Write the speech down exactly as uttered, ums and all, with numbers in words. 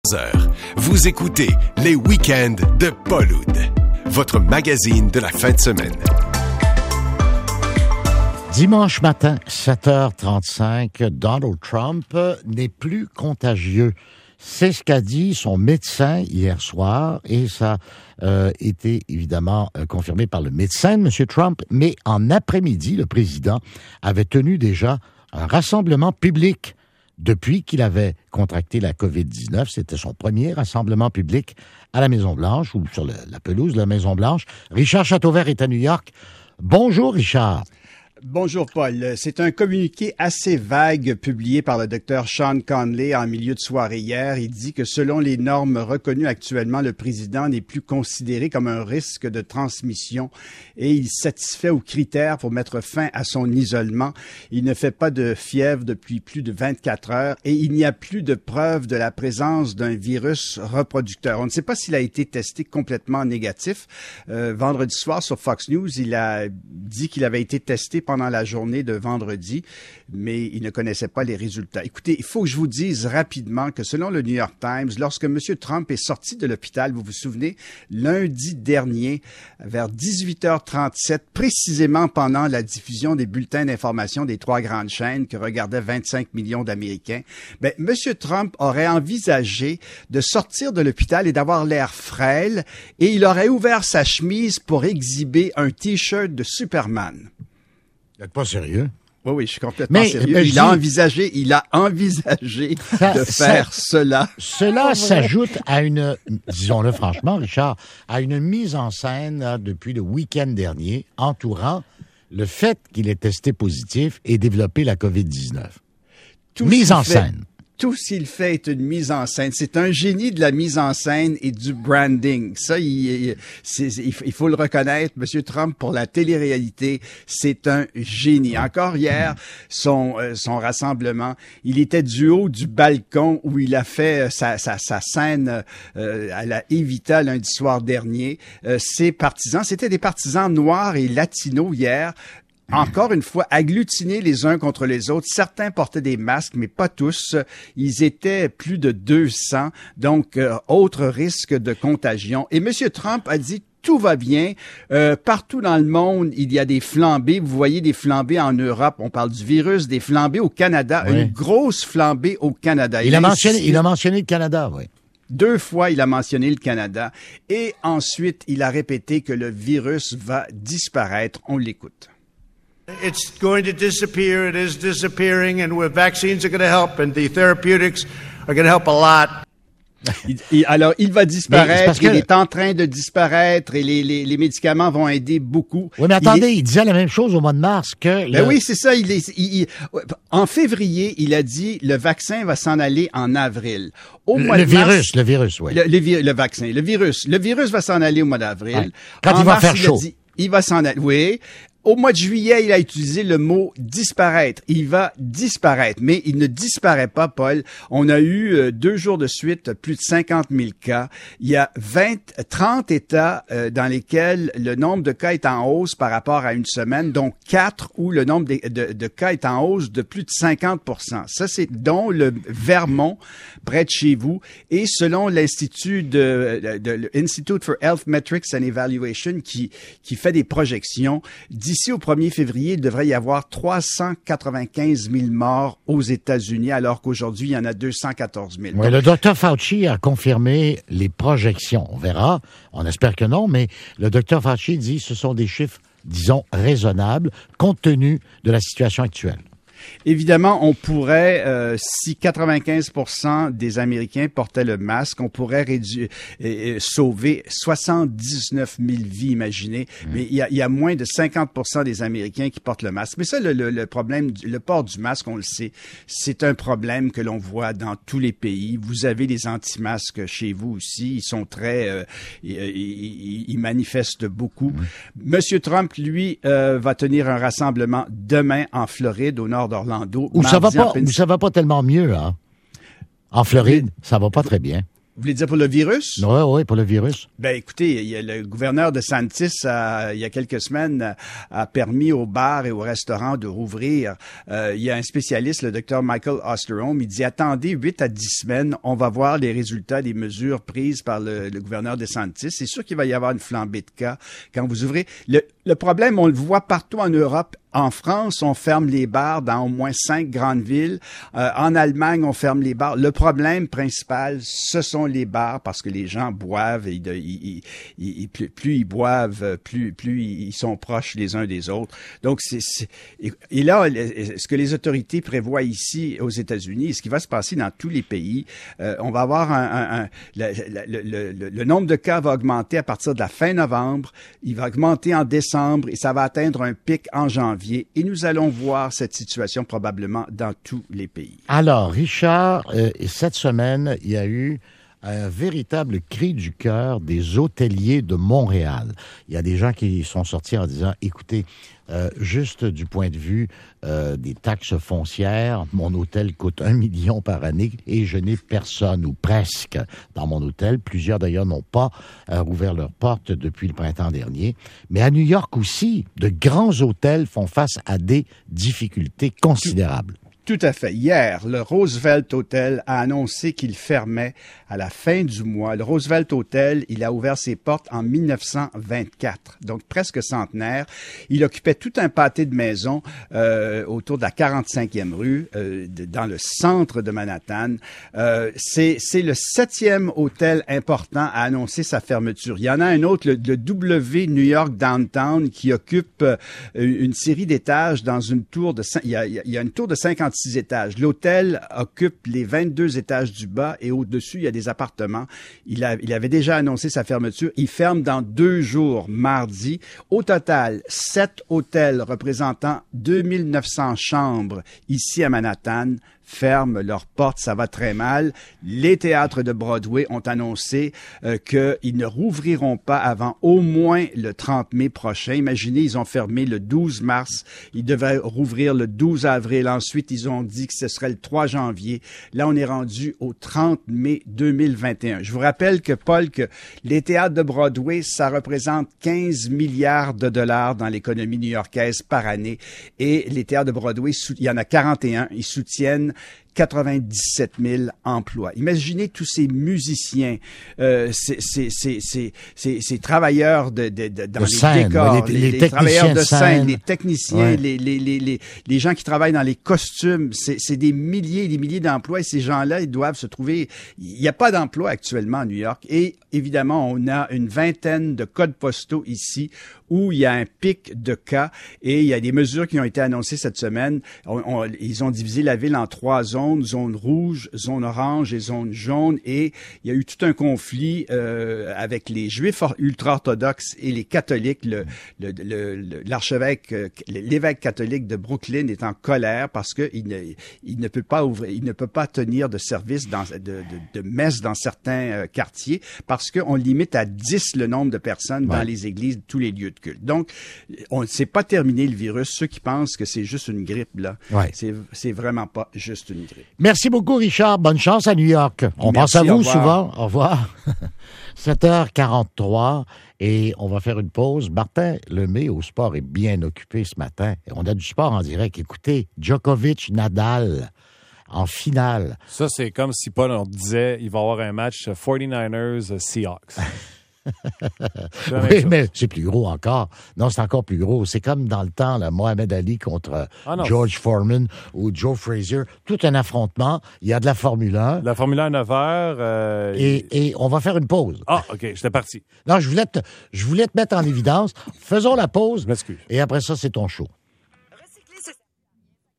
heures. Vous écoutez les week-ends de Paul Oud, votre magazine de la fin de semaine. Dimanche matin, sept heures trente-cinq, Donald Trump n'est plus contagieux. C'est ce qu'a dit son médecin hier soir et ça a euh, été évidemment euh, confirmé par le médecin de M. Trump. Mais en après-midi, le président avait tenu déjà un rassemblement public depuis qu'il avait contracté la covid dix-neuf. C'était son premier rassemblement public à la Maison-Blanche ou sur le, la pelouse de la Maison-Blanche. Richard Chateauvert est à New York. Bonjour, Richard. Bonjour, Paul. C'est un communiqué assez vague publié par le docteur Sean Conley en milieu de soirée hier. Il dit que selon les normes reconnues actuellement, le président n'est plus considéré comme un risque de transmission et il satisfait aux critères pour mettre fin à son isolement. Il ne fait pas de fièvre depuis plus de vingt-quatre heures et il n'y a plus de preuve de la présence d'un virus reproducteur. On ne sait pas s'il a été testé complètement négatif. Euh, vendredi soir sur Fox News, il a dit qu'il avait été testé pendant la journée de vendredi, mais il ne connaissait pas les résultats. Écoutez, il faut que je vous dise rapidement que selon le New York Times, lorsque M. Trump est sorti de l'hôpital, vous vous souvenez, lundi dernier, vers dix-huit heures trente-sept, précisément pendant la diffusion des bulletins d'information des trois grandes chaînes que regardaient vingt-cinq millions d'Américains, ben, M. Trump aurait envisagé de sortir de l'hôpital et d'avoir l'air frêle, et il aurait ouvert sa chemise pour exhiber un T-shirt de Superman. Vous n'êtes pas sérieux? Oui, oui, je suis complètement mais, sérieux. Mais il, dis, a envisagé, il a envisagé ça, de faire ça, cela. Cela s'ajoute à une, disons-le franchement, Richard, à une mise en scène là, depuis le week-end dernier entourant le fait qu'il ait testé positif et développé la covid dix-neuf. Tout mise en fait, scène. Tout ce qu'il fait est une mise en scène. C'est un génie de la mise en scène et du branding. Ça, il, c'est, il faut le reconnaître, M. Trump, pour la télé-réalité, c'est un génie. Encore hier, son, son rassemblement, il était du haut du balcon où il a fait sa, sa, sa scène euh, à la Evita lundi soir dernier. Euh, ses partisans, c'était des partisans noirs et latinos hier, encore une fois, agglutinés les uns contre les autres. Certains portaient des masques, mais pas tous. Ils étaient plus de deux cents, donc euh, autre risque de contagion. Et M. Trump a dit tout va bien. Euh, partout dans le monde, il y a des flambées. Vous voyez des flambées en Europe. On parle du virus, des flambées au Canada. Oui. Une grosse flambée au Canada. Il, il a mentionné, il a mentionné le Canada, oui. Deux fois, il a mentionné le Canada. Et ensuite, il a répété que le virus va disparaître. On l'écoute. It's going to disappear. It is disappearing, and with vaccines are going to help, and the therapeutics are going to help a lot. Il, il, alors, il va disparaître, que... il est en train de disparaître et les, les, les médicaments vont aider beaucoup. Oui, mais attendez, il, est... il disait la même chose au mois de mars que... Ben le... oui, c'est ça. Il est, il, il... En février, il a dit le vaccin va s'en aller en avril. Au le mois le de virus, mars, le virus, oui. Le, le, le vaccin, le virus. Le virus va s'en aller au mois d'avril. Ouais. Quand en il va mars, faire il chaud. A dit, il va s'en aller, oui. Au mois de juillet, il a utilisé le mot « disparaître ». Il va disparaître, mais il ne disparaît pas, Paul. On a eu euh, deux jours de suite plus de cinquante mille cas. Il y a vingt, trente États euh, dans lesquels le nombre de cas est en hausse par rapport à une semaine, dont quatre où le nombre de, de, de cas est en hausse de plus de cinquante pour cent. Ça, c'est dont le Vermont, près de chez vous. Et selon l'Institut de, de, de l'Institute for Health Metrics and Evaluation qui, qui fait des projections, d'ici au premier février, il devrait y avoir trois cent quatre-vingt-quinze mille morts aux États-Unis, alors qu'aujourd'hui, il y en a deux cent quatorze mille. Oui, le docteur Fauci a confirmé les projections. On verra, on espère que non, mais le docteur Fauci dit que ce sont des chiffres, disons, raisonnables, compte tenu de la situation actuelle. Évidemment, on pourrait, euh, si quatre-vingt-quinze pour cent des Américains portaient le masque, on pourrait réduire, euh, sauver soixante-dix-neuf mille vies, imaginez. Mmh. Mais il y a, il y a moins de cinquante pour cent des Américains qui portent le masque. Mais ça, le, le, le problème, le port du masque, on le sait, c'est un problème que l'on voit dans tous les pays. Vous avez des anti-masques chez vous aussi. Ils sont très, euh, ils, ils, ils manifestent beaucoup. Mmh. Monsieur Trump, lui, euh, va tenir un rassemblement demain en Floride, au nord d'Orlando. Où ça va pas, où ça va pas tellement mieux, hein. En Floride, ça va pas très bien. Vous voulez dire pour le virus? Oui, oui, pour le virus. Ben écoutez, il y a le gouverneur de Santis, a, il y a quelques semaines, a permis aux bars et aux restaurants de rouvrir. Euh, il y a un spécialiste, le docteur Michael Osterholm, il dit attendez huit à dix semaines, on va voir les résultats des mesures prises par le, le gouverneur de Santis. C'est sûr qu'il va y avoir une flambée de cas quand vous ouvrez. Le, le problème, on le voit partout en Europe. En France, on ferme les bars dans au moins cinq grandes villes. Euh, en Allemagne, on ferme les bars. Le problème principal, ce sont les bars parce que les gens boivent et ils, ils, ils, ils, plus, plus ils boivent, plus, plus ils sont proches les uns des autres. Donc, c'est, c'est et, et là, ce que les autorités prévoient ici aux États-Unis, et ce qui va se passer dans tous les pays, euh, on va avoir un, un, un le, le, le, le, le nombre de cas va augmenter à partir de la fin novembre. Il va augmenter en décembre et ça va atteindre un pic en janvier. Et nous allons voir cette situation probablement dans tous les pays. Alors, Richard, euh, cette semaine, il y a eu un véritable cri du cœur des hôteliers de Montréal. Il y a des gens qui sont sortis en disant, écoutez, euh, juste du point de vue euh, des taxes foncières, mon hôtel coûte un million par année et je n'ai personne ou presque dans mon hôtel. Plusieurs d'ailleurs n'ont pas euh, rouvert leurs portes depuis le printemps dernier. Mais à New York aussi, de grands hôtels font face à des difficultés considérables. Tout à fait. Hier, le Roosevelt Hotel a annoncé qu'il fermait à la fin du mois. Le Roosevelt Hotel, il a ouvert ses portes en dix-neuf cent vingt-quatre, donc presque centenaire. Il occupait tout un pâté de maisons euh, autour de la quarante-cinquième rue, euh, de, dans le centre de Manhattan. Euh, c'est, c'est le septième hôtel important à annoncer sa fermeture. Il y en a un autre, le, le W New York Downtown, qui occupe euh, une série d'étages dans une tour de... Il y a, il y a une tour de cinquante-six étages. L'hôtel occupe les vingt-deux étages du bas et au-dessus, il y a des appartements. Il, a, il avait déjà annoncé sa fermeture. Il ferme dans deux jours, mardi. Au total, sept hôtels représentant deux mille neuf cents chambres ici à Manhattan ferment leurs portes, ça va très mal. Les théâtres de Broadway ont annoncé euh, qu'ils ne rouvriront pas avant au moins le trente mai prochain. Imaginez, ils ont fermé le douze mars, ils devaient rouvrir le douze avril. Ensuite, ils ont dit que ce serait le trois janvier. Là, on est rendu au trente mai deux mille vingt et un. Je vous rappelle que, Paul, que les théâtres de Broadway, ça représente quinze milliards de dollars dans l'économie new-yorkaise par année. Et les théâtres de Broadway, il y en a quarante et un, ils soutiennent quatre-vingt-dix-sept mille emplois. Imaginez tous ces musiciens, euh, ces, ces, ces, ces, ces, ces travailleurs de, de, de, dans de les scène, décors, les, les, les, les les travailleurs de scène, scène, les techniciens, ouais. les, les, les, les, les gens qui travaillent dans les costumes. C'est, c'est des milliers et des milliers d'emplois et ces gens-là, ils doivent se trouver... Il n'y a pas d'emploi actuellement à New York et évidemment, on a une vingtaine de codes postaux ici où il y a un pic de cas et il y a des mesures qui ont été annoncées cette semaine. On, on, ils ont divisé la ville en trois zones, zone rouge, zone orange et zone jaune. Et il y a eu tout un conflit euh, avec les Juifs ultra-orthodoxes et les catholiques. Le, le, le, l'archevêque, l'évêque catholique de Brooklyn est en colère parce qu'il ne, il ne peut pas ouvrir, il ne peut pas tenir de service dans, de, de, de messe dans certains quartiers parce qu'on limite à dix le nombre de personnes ouais. dans les églises, tous les lieux de culte. Donc, on ne sait pas terminé le virus. Ceux qui pensent que c'est juste une grippe, là, ouais. c'est, c'est vraiment pas juste une grippe. Merci beaucoup, Richard. Bonne chance à New York. On Merci, pense à vous au souvent. Au revoir. sept heures quarante-trois et on va faire une pause. Martin Lemay au sport est bien occupé ce matin. On a du sport en direct. Écoutez, Djokovic, Nadal en finale. Ça, c'est comme si Paul on disait il va y avoir un match forty-niners Seahawks. Oui, mais c'est plus gros encore. Non, c'est encore plus gros. C'est comme dans le temps, là, Mohamed Ali contre ah George Foreman ou Joe Frazier. Tout un affrontement. Il y a de la Formule un. La Formule un à neuf heures. Euh, et, et on va faire une pause. Ah, OK. J'étais parti. Non, je voulais te, je voulais te mettre en évidence. Faisons la pause. Je m'excuse. Et après ça, c'est ton show.